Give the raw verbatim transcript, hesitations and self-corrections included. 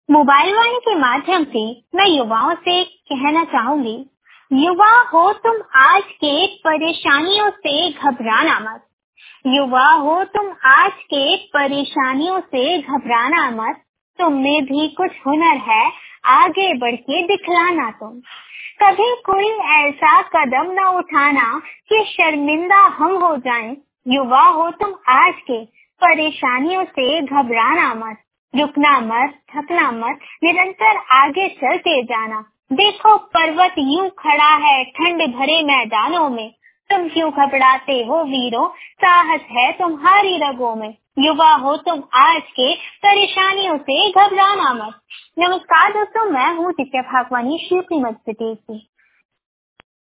Mobile वाणी के माध्यम से मैं युवाओं से कहना चाहूंगी, युवा हो तुम आज के परेशानियों से घबराना मत। युवा हो तुम आज के परेशानियों से घबराना मत। तुम में भी कुछ हुनर है, आगे बढ़ के दिखलाना तुम। कभी कोई ऐसा कदम न उठाना कि शर्मिंदा हम हो जाएं। युवा हो तुम आज के परेशानियों से घबराना मत। रुकना मत, थकना मत, निरंतर आगे चलते जाना। देखो पर्वत यूं खड़ा है ठंड भरे मैदानों में। तुम क्यों घबराते हो वीरों, साहस है तुम्हारी रगों में। युवा हो तुम आज के परेशानियों से घबराना मत। नमस्कार दोस्तों, मैं हूँ दिव्या भागवानी, शिवपुरी मध्य प्रदेश से।